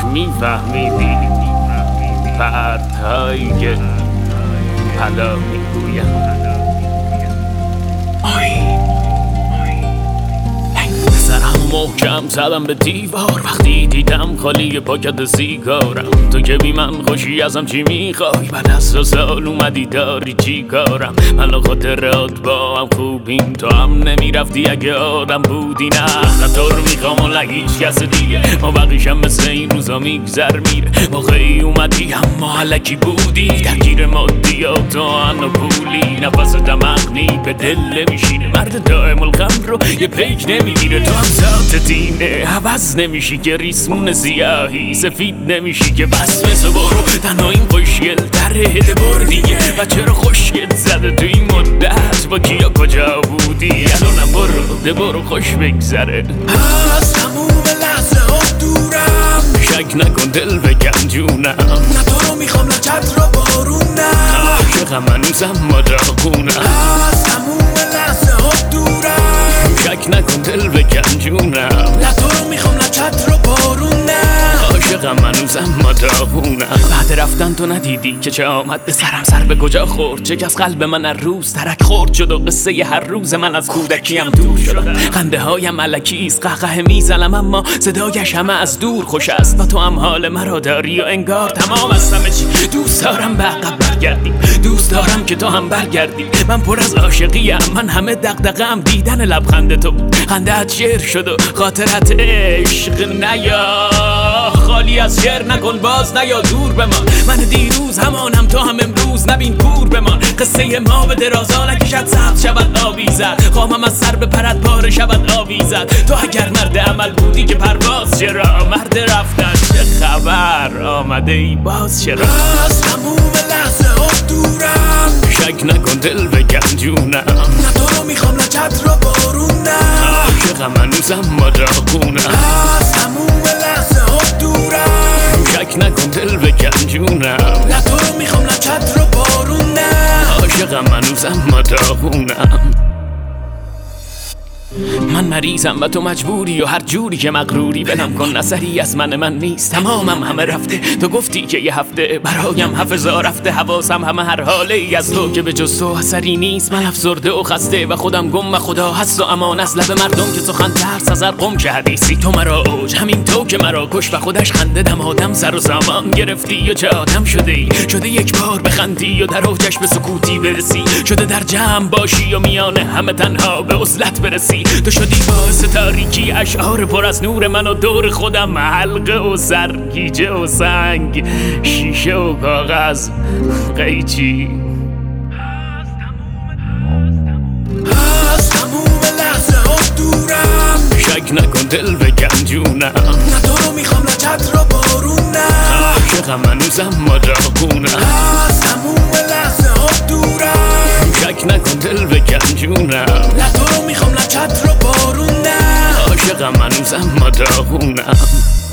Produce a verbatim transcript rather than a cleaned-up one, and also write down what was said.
میفهمیدی پرتایی که حالا میگویم سرم محکم زدم به دیوار وقتی دیدم خالی پاکت سیگارم. تو که بی من خوشی ازم چی میخوای؟ بعد از دو سال اومدی داری چی کارم؟ من و خاطرات با هم خوبیم، تو هم نمیرفتی اگه آدم بودی. نه نه تو رو میخوام و نه هیچ کس دیگه، ما بقیشم مثل این روزا میگذر میره. موقعی اومدی اما علکی بودی، درگیر مادیات و ان و پولی. نفس دمغنی به دل نمیشینه، مرد دائم الغم رو یه پیک نمیگیره. تو هم ذات دینه عوض نمیشی که ریسمون زیاهی، سفید نمیشی که بس مثل برو. تنها این خوشگل تره ده بر دیگه، و چرا خوشگل زده تو این مدت؟ با کیا کجا بودی؟ الانم برو ده برو خوش بگذره. از تموم لحظه ها دورم، شک نکن دل بکن جونم. نه تو رو میخوام نه چتر و بارونم، عاشقم هنوزم ما داغونم. از تموم لحظه ها دورم، شک نکن دل بکن جونم. نه تو رو میخوام نه چتر و بارونم، عاشقم هنوزم ما داغونم. بعد رفتن تو ندیدی که چه آمد به سرم؟ سر به کجا خورد؟ چه از قلب من هر روز ترک خورد شد و قصه ی هر روز من از کودکیم دور شدم. خنده هایم الکیست، قهقه میزنم اما صدایش همه از دور خوش است. و تو هم حال مرا داری و انگار تمام از همه چی. دوست دارم به عقب برگردی، دوست دارم که تو هم برگردی. من پر از عاشقیم، من همه دغدغه‌ام دیدن لبخند تو. خنده‌ات شعر شد و خاطرت عشق. نیا خالی از شعر نکن، باز نیا دور بمان. من دیروز همانم، تو هم امروز، نبین کور بمان. قصه ما به درازا نکشد، سبز شود آویزد. خواهم از سر به پرد پاره شود آویزد. تو اگر مرد عمل بودی که پرواز چرا؟ مرد رفتن چه خبر؟ آمده ای باز چرا؟ از تموم لحظه ها دورم، شک نکن دل بکن جونم. نه تو رو میخوام نه چتر و بارونم، عاشقم هنوزم ما داغونم. از تموم لحظه ها دورم، شک نکن دل بکن جونم. نه تو رو میخوام نه چتر و بارونم، عاشقم هنوزم ما داغونم. من مریضم و تو مجبوری و هر جوری که مغروری. بنم کن اثری از من من نیست، تمامم همه رفته. تو گفتی که یه هفته برایم حفظا رفته. حواسم همه هر حاله ای از تو که به جز تو اثری نیست. من افسرده و خسته و خودم گم و خدا هست و امان از لب مردم که سخن ترس از هر قم که حدیثی. تو مرا اوج همین تو که مرا کش و خودش خنده دم آدم. سر و سامان گرفتی و چه آدم شده ای؟ شده یک بار بخندی و در اوجش به سکوتی برسی. شده در جمع باشی و میانه همه تنها به عزلت برسی. تو شدی باعث تاریکی اشعار پر از نور من و دور خودم. حلقه و سرگیجه و سنگ، شیشه و کاغذ قیچی. از تموم لحظه ها دورم، شک نکن دل بکن جونم. نه تو رو میخوام نه چتر و بارونم، عاشقم هنوزم ما داغونم. از تموم لحظه ها دورم، شک نکن دل بکن جونم. نه تو رو میخوام نه چتر و بارونم، عاشقم هنوزم ما داغونم.